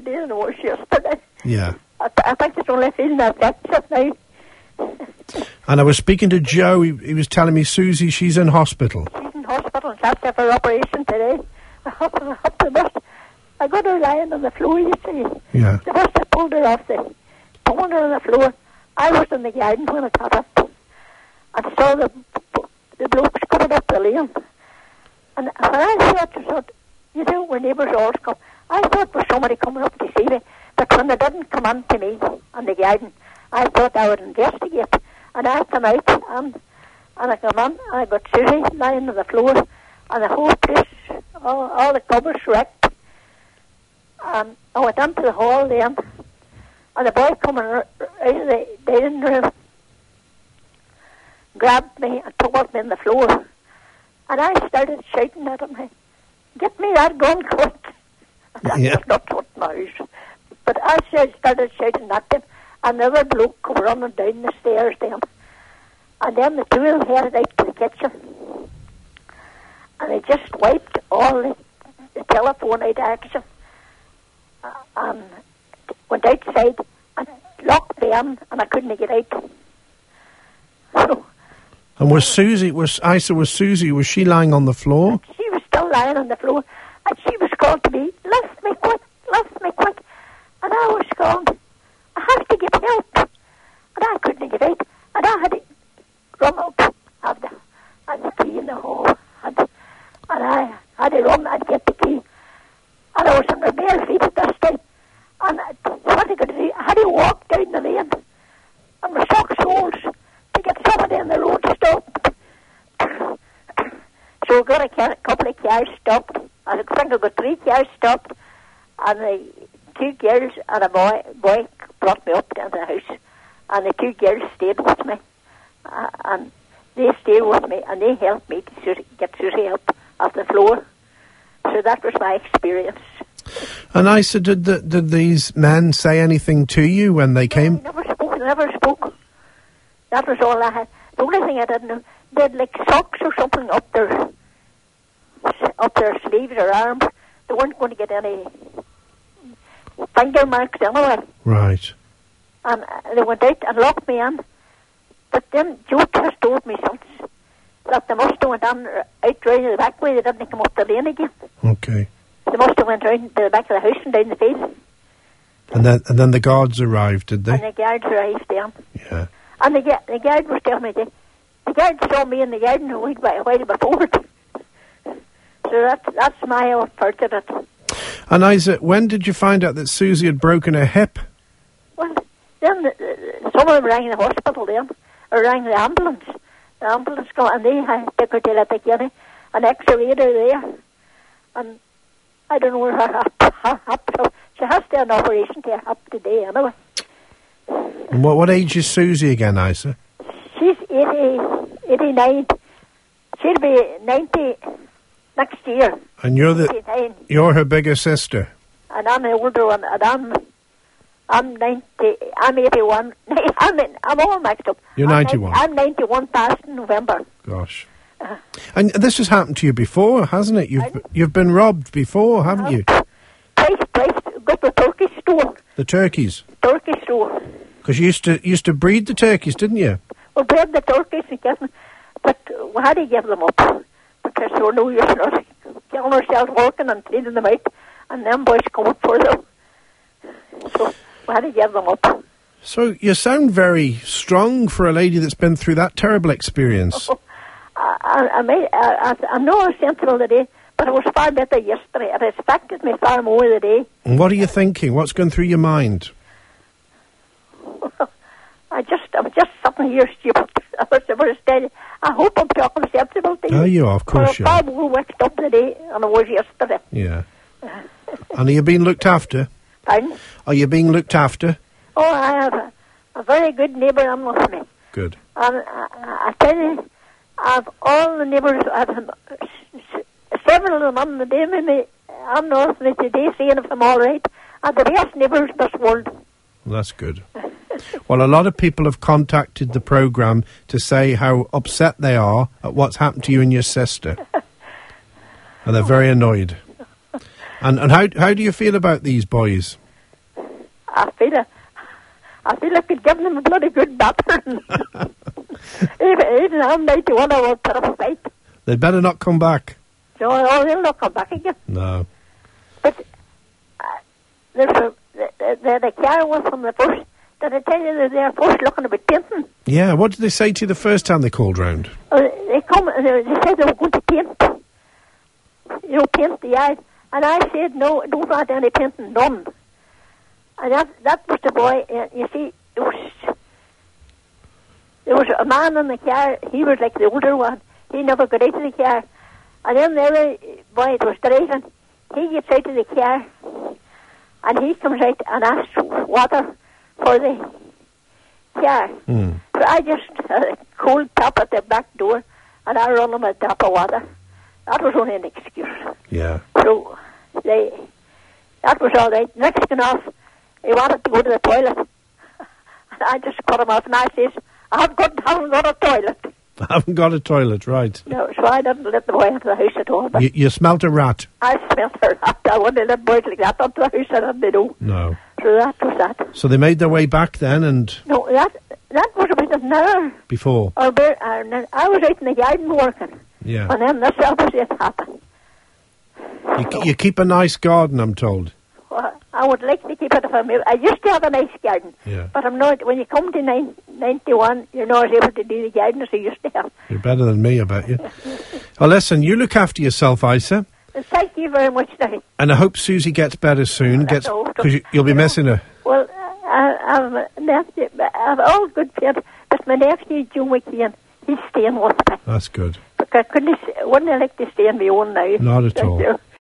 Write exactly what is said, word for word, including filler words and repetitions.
today than it was yesterday. Yeah. I, I think it's only feeling that that's now. And I was speaking to Joe. He, he was telling me, Susie, she's in hospital. She's in hospital and that's for operation today. I hope, I hope the best. I got her lying on the floor, you see. Yeah. The best I pulled her off the, pulled her on the floor. I was in the garden when it happened. I saw the, the blokes coming up the lane. And when I thought, I thought, you know, when neighbours always come, I thought there was somebody coming up to see me. But when they didn't come on to me on the garden, I thought I would investigate. And I come out and, and I come on and I got Susie lying on the floor and the whole place, all, all the cupboards wrecked. And I went into the hall then and the boy coming out of the dining room grabbed me and took me on the floor. And I started shouting at him, get me that gun quick. That Yeah. was not what noise. But I started shouting at him. Another bloke come running down the stairs then. And then the two of them headed out to the kitchen. And they just wiped all the, the telephone out of action. Uh, and went outside and locked me in and I couldn't get out. So, And was Susie, was Isa, was Susie, was she lying on the floor? she was still lying on the floor. And she was called to me, lift me quick, lift me quick. And I was going, I have to get help. And I couldn't get out. And I had to run up and the, and the key in the hall. And, and I had to run and get the key. And I was on my bare feet at this time. And I, what I could do, I had to walk down the lane. And my socks holes to get somebody on the road stopped. So I got a, car, a couple of cars stopped. I think I got three cars stopped. And the two girls and a boy, boy brought me up to the house. And the two girls stayed with me. Uh, and they stayed with me and they helped me to Susie, get Susie up off the floor. So that was my experience. And Isa, did the, did these men say anything to you when they came? No, I never spoke, I never spoke. That was all I had. The only thing I didn't know, they had like socks or something up their, up their sleeves or arms. They weren't going to get any finger marks anyway. Right. And uh, they went out and locked me in. But then Joe has told me since that they must have went on out round the back way. They didn't come up the lane again. Okay. They must have went round to the back of the house and down the field. And then and then the guards arrived, did And they? the guards arrived then. Yeah. And the, gu- the guard was telling me that the guard saw me in the garden a while, a while before it. So that's, that's my part of it. And Isa, when did you find out that Susie had broken her hip? Well, then the, the, some of them rang the hospital then, or rang the ambulance. The ambulance come and they had took her to Letterkenny and x-rayed her there. And I don't know where her hap, her hap, so she has to have an operation to her hap today anyway. And what, what age is Susie again, Isa? She's eighty, eighty-nine. She'll be ninety next year. And you're the eighty-nine. you're her bigger sister. And I'm the older one, and I'm, I'm ninety, I'm eighty-one. I'm, I'm all mixed up. You're I'm ninety-one. I'm ninety-one past in November. Gosh. Uh, And this has happened to you before, hasn't it? You've Pardon? you've been robbed before, haven't you? Price, price, got the turkey store. The turkeys. Turkey store. Because you used to used to breed the turkeys, didn't you? We bred the turkeys and give them, but we had to give them up. Because there were no use in us killing ourselves working and cleaning them out, and them boys coming for them. So we had to give them up. So you sound very strong for a lady that's been through that terrible experience. I, I, I, may, I, I, I know I was sensible today, but it was far better yesterday. It affected me far more today. And what are you thinking? What's going through your mind? I just, I'm just sitting here stupid. I was, I was telling, I hope I'm talking sensible to you. Oh, you are, of course you I'm are. far more waked up today than I was yesterday. Yeah. And are you being looked after? Pardon? Are you being looked after? Oh, I have a, a very good neighbour in with me. Good. And I, I tell you, I've all the neighbours, I've um, s- s- several of them on the day with me, I'm with me today saying if I'm all right, and the best neighbours in this world. Well, that's good. Well, a lot of people have contacted the programme to say how upset they are at what's happened to you and your sister. And they're very annoyed. And and how how do you feel about these boys? I feel a, I feel I could give them a bloody good battering. even, even I'm ninety-one, I won't put up a fight. They'd better not come back. No, no, they'll not come back again. No. But uh, there's a, the, the, the car was from the first. Did I tell you that they're first looking about painting? Yeah, what did they say to you the first time they called round? Uh, they come and they, they said they were going to paint. You know, paint the yard. And I said, no, don't want any painting done. And that, that was the boy, uh, you see, it was, there was a man in the car, he was like the older one. He never got out of the car. And then the other boy that was driving, he gets out of the car, and he comes out and asks water for the car. Mm. So I just had a cold tap at the back door, and I run him a tap of water. That was only an excuse. Yeah. So they, that was all right. Next thing off, he wanted to go to the toilet. And I just cut him off, and I says, I haven't got, haven't got a toilet. I haven't got a toilet, right. No, so I didn't let the boy into the house at all. But You, you smelt a rat. I smelt a rat. I wouldn't let boys like that into the house, I didn't know. No. So that was that. So they made their way back then and No, that that was about an hour. before. Or about, uh, I was out in the garden working. Yeah. And then this opposite happened. You, you keep a nice garden, I'm told. Well, I would like to keep it if I'm able. I used to have a nice garden. Yeah. But I'm not, when you come to nine, ninety-one, you're not able to do the garden as you used to have. You're better than me, I bet you. Well, listen, you look after yourself, Isa. And thank you very much, Daddy. And I hope Susie gets better soon. That's Gets all. Because you, you'll be missing her. Well, I, I have a nephew, I have all good friends, but my nephew, Joe McKeon, he's staying with me. That's good. Because I couldn't, wouldn't I like to stay on my own now? Not at all.